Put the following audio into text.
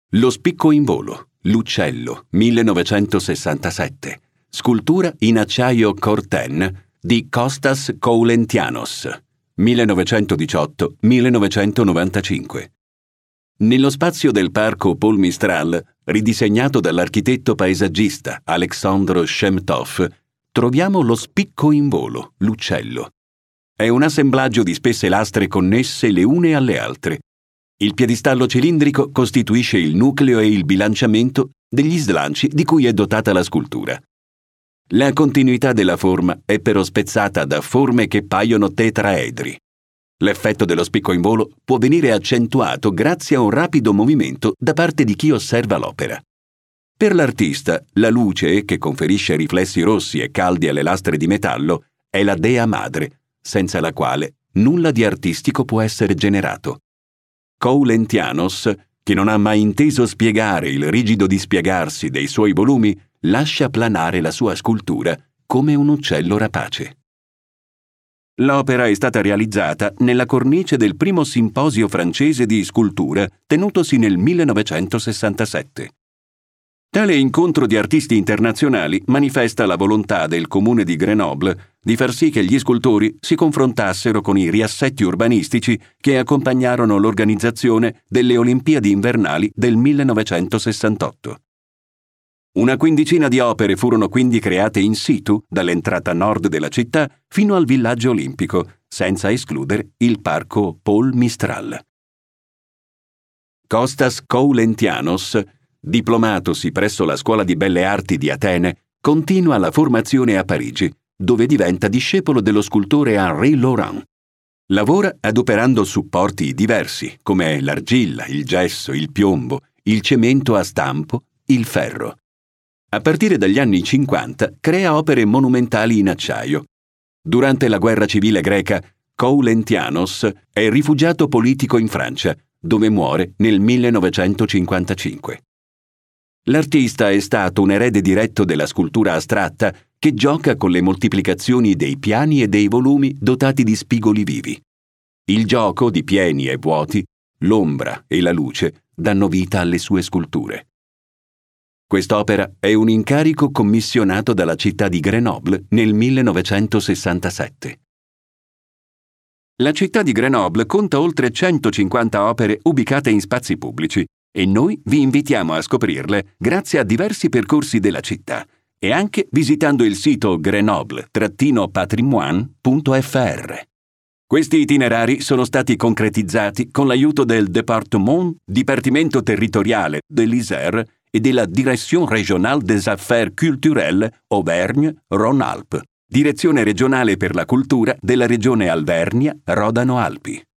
Lo spicco in volo, l'uccello, 1967. Scultura in acciaio Corten di Kostas Koulentianos, 1918-1995. Nello spazio del parco Paul Mistral, ridisegnato dall'architetto paesaggista Alexandre Shemtov, troviamo lo spicco in volo, l'uccello. È un assemblaggio di spesse lastre connesse le une alle altre. Il piedistallo cilindrico costituisce il nucleo e il bilanciamento degli slanci di cui è dotata la scultura. La continuità della forma è però spezzata da forme che paiono tetraedri. L'effetto dello spicco in volo può venire accentuato grazie a un rapido movimento da parte di chi osserva l'opera. Per l'artista, la luce, che conferisce riflessi rossi e caldi alle lastre di metallo, è la dea madre, senza la quale nulla di artistico può essere generato. Koulentianos, che non ha mai inteso spiegare il rigido dispiegarsi dei suoi volumi, lascia planare la sua scultura come un uccello rapace. L'opera è stata realizzata nella cornice del primo simposio francese di scultura tenutosi nel 1967. Tale incontro di artisti internazionali manifesta la volontà del comune di Grenoble di far sì che gli scultori si confrontassero con i riassetti urbanistici che accompagnarono l'organizzazione delle Olimpiadi invernali del 1968. Una quindicina di opere furono quindi create in situ, dall'entrata nord della città fino al villaggio olimpico, senza escludere il parco Paul Mistral. Kostas Koulentianos, diplomatosi presso la Scuola di Belle Arti di Atene, continua la formazione a Parigi, dove diventa discepolo dello scultore Henri Laurent. Lavora adoperando supporti diversi, come l'argilla, il gesso, il piombo, il cemento a stampo, il ferro. A partire dagli anni 50 crea opere monumentali in acciaio. Durante la guerra civile greca, Koulentianos è rifugiato politico in Francia, dove muore nel 1955. L'artista è stato un erede diretto della scultura astratta che gioca con le moltiplicazioni dei piani e dei volumi dotati di spigoli vivi. Il gioco di pieni e vuoti, l'ombra e la luce danno vita alle sue sculture. Quest'opera è un incarico commissionato dalla città di Grenoble nel 1967. La città di Grenoble conta oltre 150 opere ubicate in spazi pubblici e noi vi invitiamo a scoprirle grazie a diversi percorsi della città e anche visitando il sito grenoble-patrimoine.fr. Questi itinerari sono stati concretizzati con l'aiuto del Dipartimento territoriale de l'Isère e della Direction régionale des affaires culturelles Auvergne-Rhône-Alpes, Direzione regionale per la cultura della regione Alvernia-Rodano-Alpi.